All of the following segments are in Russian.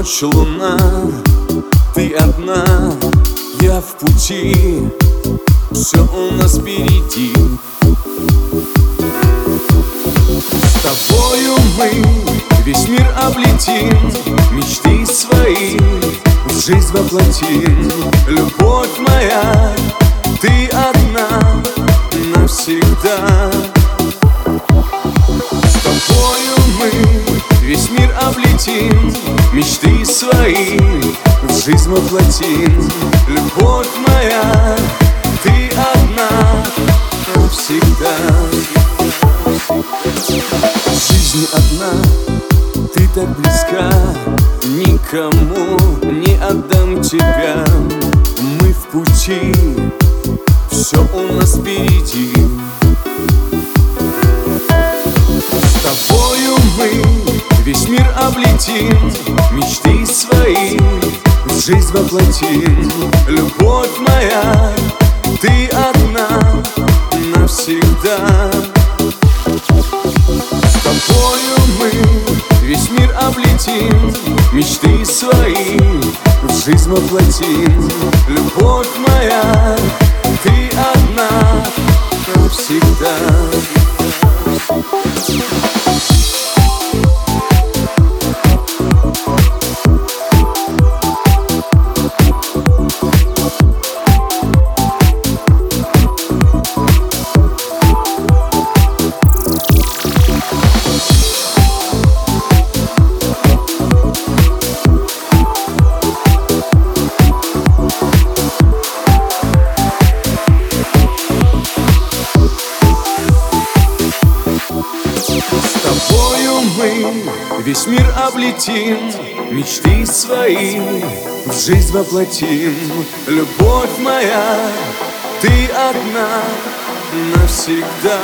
Ночь, луна, ты одна, я в пути, все у нас впереди. С тобою мы весь мир облетим, мечты свои в жизнь воплотим. Любовь моя, ты одна навсегда. С тобою мы весь мир облетим, мечты свои в жизнь воплотим. Любовь моя, ты одна навсегда. Жизнь одна, ты так близка, никому не отдам тебя. Мы в пути, все у нас впереди. С тобою мы весь мир облетим, мечты свои в жизнь воплотим. Любовь моя, ты одна навсегда. С тобою мы весь мир облетим, мечты свои в жизнь воплотим. Любовь моя, ты одна навсегда. С тобою мы весь мир облетим, мечты свои в жизнь воплотим. Любовь моя, ты одна навсегда.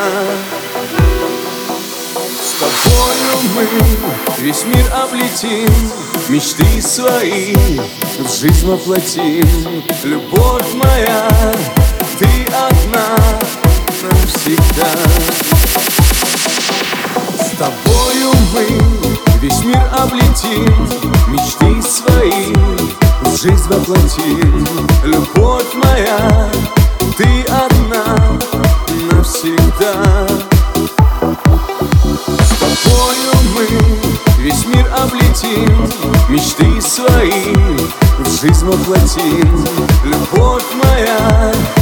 С тобою мы весь мир облетим, мечты свои в жизнь воплотим. Любовь моя, ты одна навсегда. С тобою мы весь мир облетим, мечты свои в жизнь воплотим. Любовь моя, ты одна навсегда. С тобою мы весь мир облетим, мечты свои в жизнь воплотим. Любовь моя,